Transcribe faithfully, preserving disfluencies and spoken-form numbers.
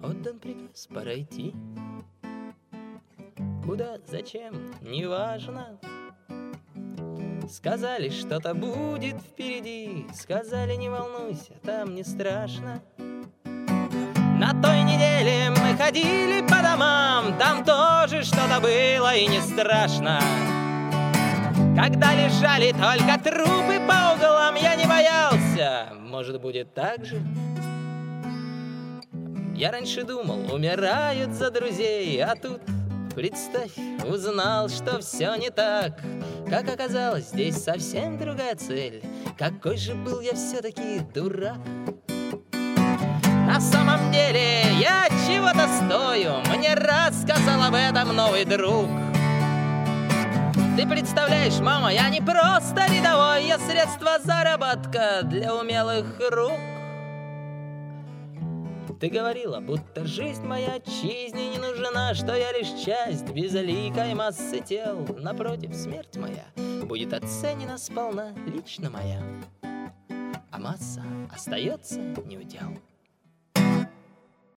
отдан приказ, пора идти. Куда, зачем, неважно. Сказали, что-то будет впереди, сказали, не волнуйся, там не страшно. На той неделе мы ходили по домам, там тоже что-то было и не страшно. Когда лежали только трупы по углам, я не боялся, может, будет так же. Я раньше думал, умирают за друзей, а тут, представь, узнал, что все не так. Как оказалось, здесь совсем другая цель. Какой же был я все-таки дурак. На самом деле я чего-то стою, мне рассказал об этом новый друг. Ты представляешь, мама, я не просто рядовой, я средство заработка для умелых рук. Ты говорила, будто жизнь моя отчизне не нужна, что я лишь часть безликой массы тел. Напротив, смерть моя будет оценена сполна, лично моя, а масса остается неудел.